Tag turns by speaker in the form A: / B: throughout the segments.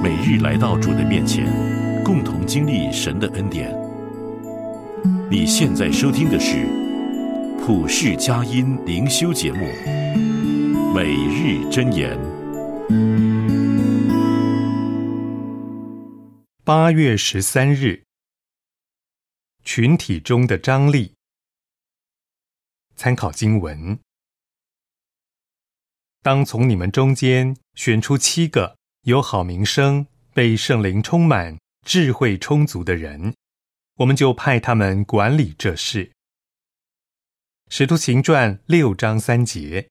A: 每日来到主的面前，共同经历神的恩典。你现在收听的是普世佳音灵修节目每日箴言。
B: 8月13日，群体中的张力。参考经文：当从你们中间选出7个有好名声、被圣灵充满、智慧充足的人，我们就派他们管理这事。使徒行传6章3节。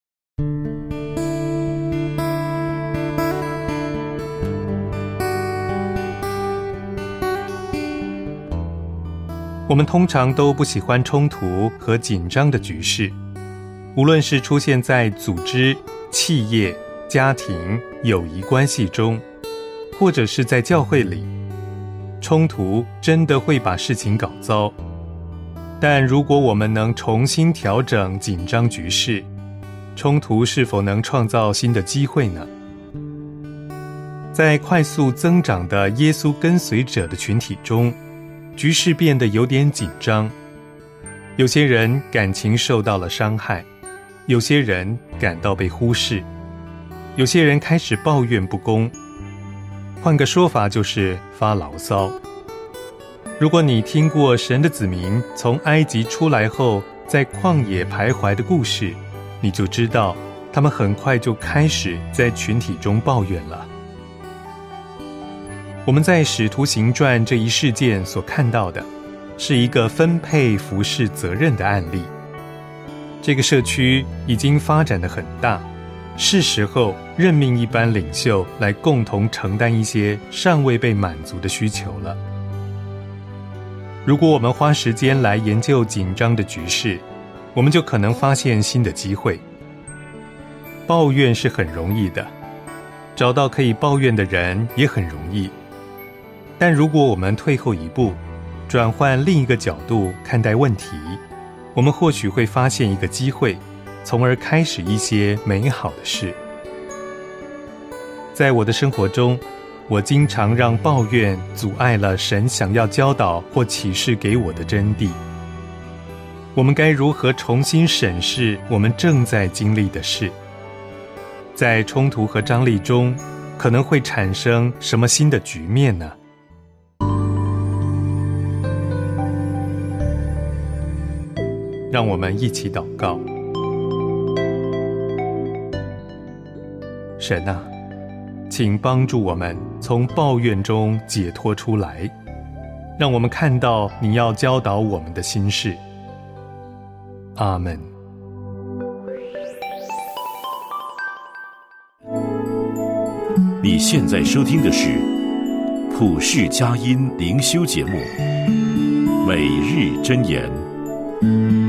B: 我们通常都不喜欢冲突和紧张的局势，无论是出现在组织、企业、家庭、友谊关系中，或者是在教会里，冲突真的会把事情搞糟。但如果我们能重新调整紧张局势，冲突是否能创造新的机会呢？在快速增长的耶稣跟随者的群体中，局势变得有点紧张，有些人感情受到了伤害，有些人感到被忽视，有些人开始抱怨不公，换个说法就是发牢骚。如果你听过神的子民从埃及出来后在旷野徘徊的故事，你就知道他们很快就开始在群体中抱怨了。我们在使徒行传这一事件所看到的是一个分配服事责任的案例。这个社区已经发展得很大，是时候任命一班领袖来共同承担一些尚未被满足的需求了。如果我们花时间来研究紧张的局势，我们就可能发现新的机会。抱怨是很容易的，找到可以抱怨的人也很容易。但如果我们退后一步，转换另一个角度看待问题，我们或许会发现一个机会，从而开始一些美好的事。在我的生活中，我经常让抱怨阻碍了神想要教导或启示给我的真谛。我们该如何重新审视我们正在经历的事？在冲突和张力中，可能会产生什么新的局面呢？让我们一起祷告。神啊，请帮助我们从抱怨中解脱出来，让我们看到你要教导我们的心事。阿们。
A: 你现在收听的是普世佳音灵修节目每日箴言。